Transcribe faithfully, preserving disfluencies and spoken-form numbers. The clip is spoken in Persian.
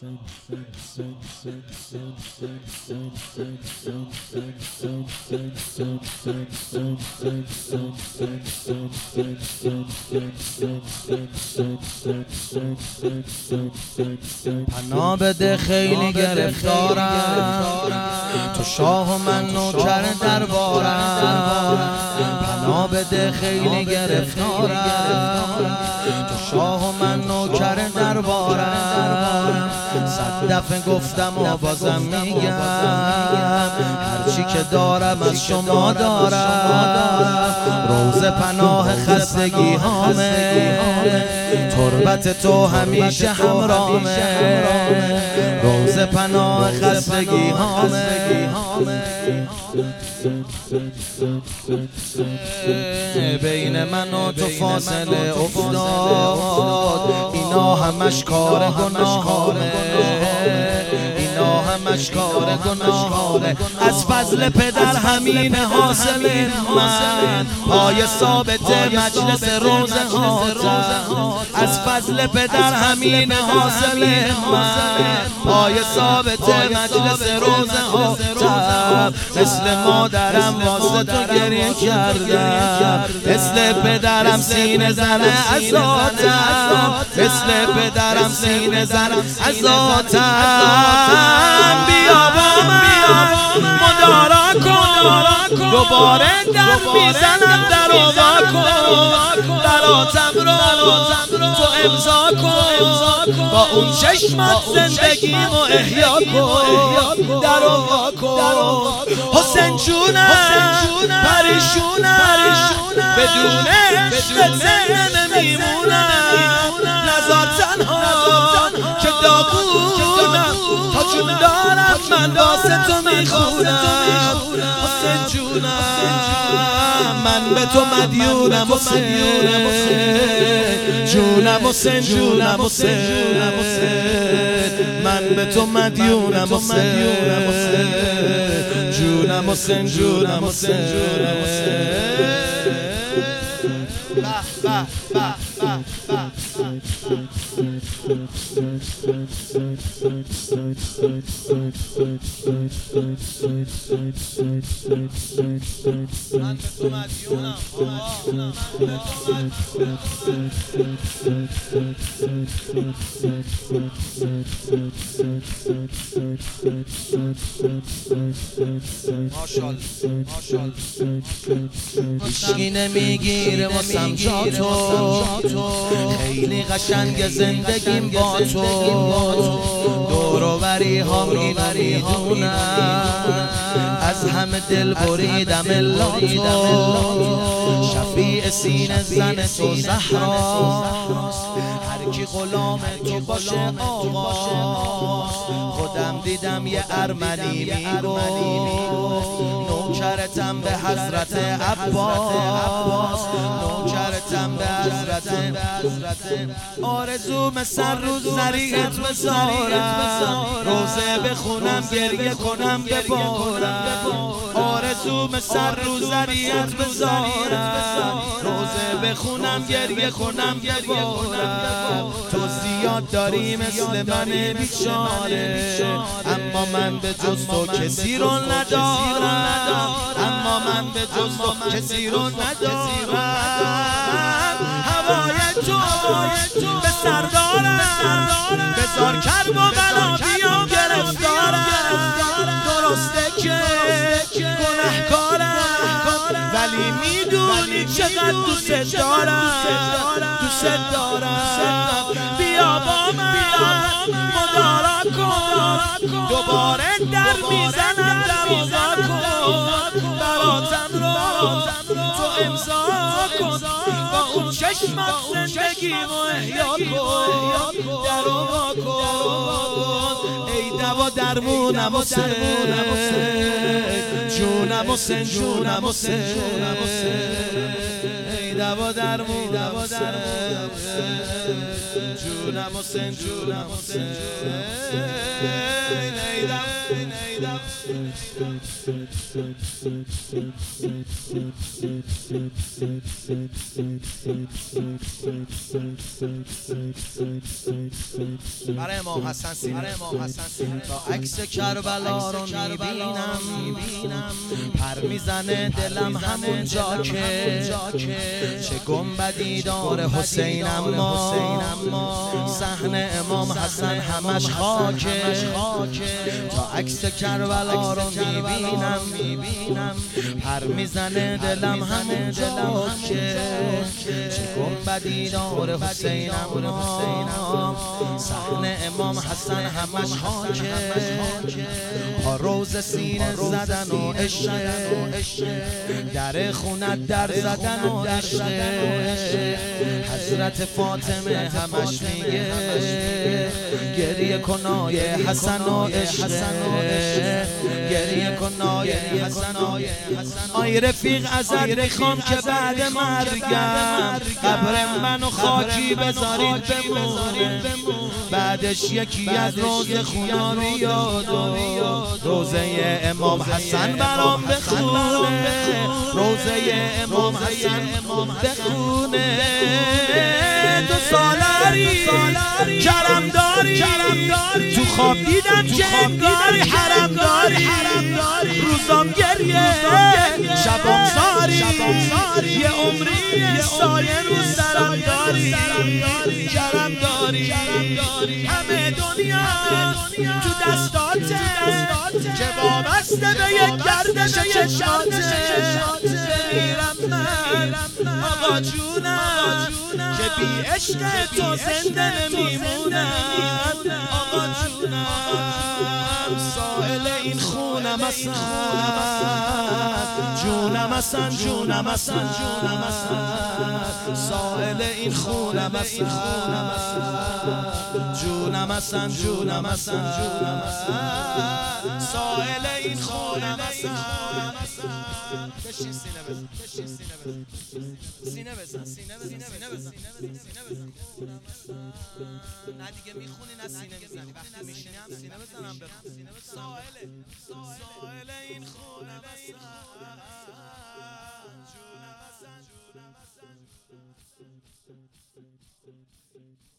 پناه بده خیلی گرفتارم، تو شاه و من نوکر دربارم. پناه بده خیلی گرفتارم، تو شاه و من نوکر دربارم. صد دفعه گفتم و بازم میگم، هرچی که دارم از شما دارم. روز پناه خستگی هامه، تربت تو همیشه همراهمه. روز پناه خستگی هامه، بین من و تو فاصله افتاد. اینا همش کار گناهانه، اینا همش کار گناهانه. از فضل پدر همین حاصل من، پای ثابت مجلس روزه هاتم. از فضل پدر همین حاصل من، پای ثابت مجلس روزه هاتم. مثل مادرم واسه تو گریه کردم، مثل پدرم سینه زنه عزاتم، مثل پدرم سینه زنه عزاتم. بیا با من مدارا کن، دوباره در میزنم در وا کن. براتم رو تو امضا کن، با اون چشمت زندگیمو احیا کن. در وا کن حسین جونم، پریشونم، بدون عشق زنده نمیمونم. نزار تنها که داغونم، تا جون دارم من واسه تو میخونم. حسین جونم، من به تو مدیونم. حسین جونم، حسین جونم، حسین من به تو مدیونم. حسین جونم، حسین جونم، حسین هیچکی نمیگیره واسم جا تو، خیلی قشنگ زندگیم با تو. دور و بری هم اینو میدونم، از همه دل بریدم الا تو. شفیع سینه زن تو زهراست، هر کی غلام تو باشه آقا. خودم دیدم یه ارمنی میگفت، نوکرتم به حضرت عباس، نوکرتم به حضرت. آرزوم سر روز زریعت بذارم، روزه بخونم گریه کنم ببارم. آرزوم سر روز زریعت بذارم، روزه بخونم گریه کنم ببارم. تو زیاد داری مثل من بیچاره، اما من به جز تو کسی رو ندارم. اما من به جز تو کسی رو ندارم. هوای تو به سر دارم، بذار کرب و بلا بیام گرفتارم. درسته که گناهکارم، ولی میدونی چقدر دوست دارم، دوست دارم. بیا با من مدارا کن، دوباره در میزنم در وا کن. براتم رو تو امضا کن، با اون چشمت زندگیمو احیا کن. در وا کن ای دوا درمونم. حسین جونم، حسین جونم، حسین نیده و در مودم حسین جونم حسین جونم حسین نیدم نیدم برای امام حسن سینه تا عکس کربلا رو میبینم پر میزنه دلم همون جا که چه گنبدی داره حسین اما صحن امام حسن همش خاکه تا عکس کربلا رو میبینم پر میزنه دلم همون جا که چه گنبدی داره حسین اما صحن امام حسن همش خاکه پا روز سینه زدن و عشق در خونت در زدن و عشق حضرت فاطمه همش میگه گریه کنای حسن و عشق گریه کنای حسن و آی رفیق ازت میخوام که بعد مرگم قبر منو خاکی بذارید بمونه بعدش یکی از روز خونا بیاد و روزه امام حسن برام بخونه روزه امام حسن بخونه تو سالاری کرم داری تو خواب دیدم که انگاری حرم داری روزام گریه شبام زاری یه عمری سایه رو سرم داری کرم داری همه دنیا تو دستاته که وابسته به یک گردش چشماته بمیرم من آقا جونم که بی عشق تو زنده نمیمونم آقا جونم سائل این خونم اصلا جونم اصلا جونم اصلا جونم اصلا سائل این خونم اصلا جونم اصلا جونم اصلا جونم اصلا سائل این خونم اصلا بشین سینه بزن بشین سینه بزن سینه بزن سینه بزن سینه بزن سینه بزن نه دیگه میخونی نه سینه میزنی وقتی میشینی هم سینه بزنم بخون سائل سائل این خونم اصلا جونم اصلا جونم اصلا